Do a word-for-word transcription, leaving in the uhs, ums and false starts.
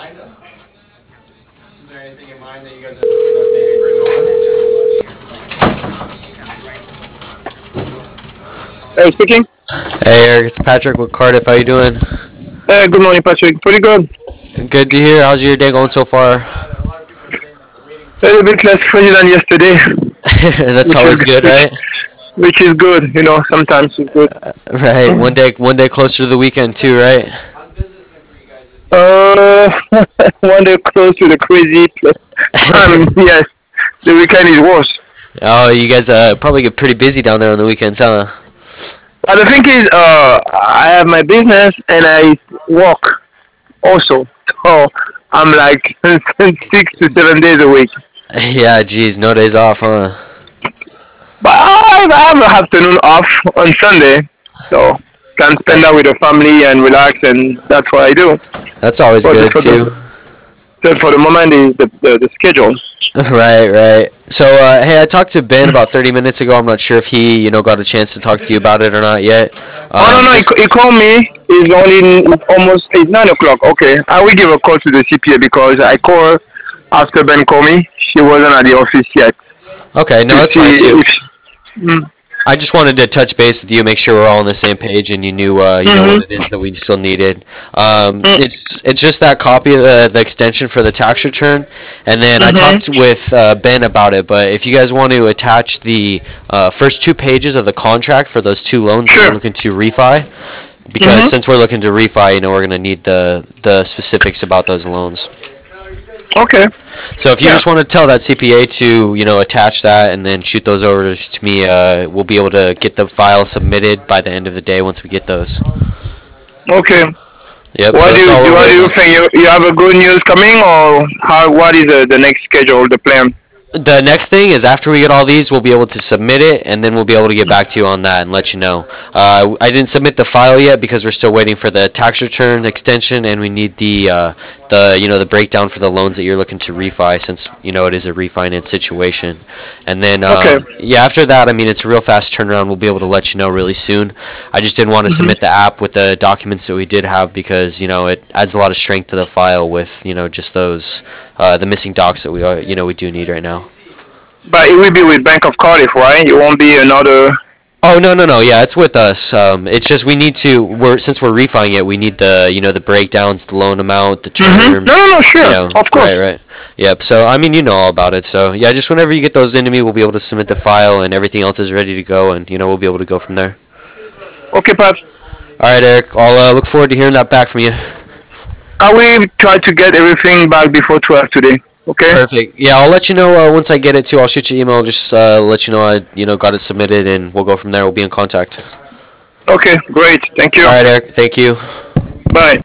Is there anything in mind that you guys are looking to maybe bring on? Hey, speaking. Hey Eric, it's Patrick with Cardiff. How you doing? Uh, good morning, Patrick. Pretty good. Good to hear. How's your day going so far? A little bit less crazy than yesterday, That's which is always good, which, right? which is good. You know, sometimes it's good. Right. One day, one day closer to the weekend too, right? Uh, one day close to the crazy. Um, yes, the weekend is worse. Oh, you guys uh, probably get pretty busy down there on the weekends, huh? But the thing is, uh, I have my business and I work also, so I'm like six to seven days a week. Yeah, geez, no days off, huh? But I I have an afternoon off on Sunday, so can spend that with the family and relax, and that's what I do. That's always But good for the too. so for the moment is the, the the schedule. Right, right. So, uh, hey, I talked to Ben about thirty minutes ago. I'm not sure if he, you know, got a chance to talk to you about it or not yet. Oh no Um, no, he, just ca- he called me. It's only it's almost it's nine o'clock. Okay, I will give a call to the C P A because I called after Ben called me. She wasn't at the office yet okay. No, to that's see fine too. if. Mm, I just wanted to touch base with you, make sure we're all on the same page, and you knew, uh, you know, what mm-hmm, it is that we still needed. Um, mm, it's it's just that copy of the, the extension for the tax return, and then I mm-hmm. talked with uh, Ben about it. But if you guys want to attach the uh, first two pages of the contract for those two loans that you're Sure. looking to refi, because Mm-hmm. since we're looking to refi, you know, we're going to need the the specifics about those loans. Okay. So if you Yeah. just want to tell that C P A to, you know, attach that and then shoot those over to me, uh, we'll be able to get the file submitted by the end of the day once we get those. Okay. Yep. So What do that's you all do? we're What do waiting you on. think? You you have a good news coming, or how? What is the, the next schedule? The plan? The next thing is after we get all these, we'll be able to submit it, and then we'll be able to get back to you on that and let you know. Uh, I didn't submit the file yet because we're still waiting for the tax return extension, and we need the uh, the you know the breakdown for the loans that you're looking to refi, since you know it is a refinance situation. And then Okay. um, yeah, after that, I mean it's a real fast turnaround. We'll be able to let you know really soon. I just didn't want to Hmm. submit the app with the documents that we did have because you know it adds a lot of strength to the file with you know just those uh, the missing docs that we are you know we do need right now. But it will be with Bank of Cardiff, right? It won't be another. Oh no no no yeah, it's with us. Um, it's just we need to we're since we're refining it, we need the you know the breakdowns, the loan amount, the Hmm. No, no, terms, no. you Sure, know. of course. Right, right. Yep. So I mean you know all about it. So yeah, just whenever you get those into me, we'll be able to submit the file and everything else is ready to go, and you know we'll be able to go from there. Okay, Pat. All right, Eric. I'll uh, look forward to hearing that back from you. I will try to get everything back before twelve today. Okay. Perfect. Yeah, I'll let you know uh, once I get it too. I'll shoot you an email, just uh, let you know I you know got it submitted, and we'll go from there. We'll be in contact. Okay. Great. Thank All you. right, Eric. Thank you. Bye.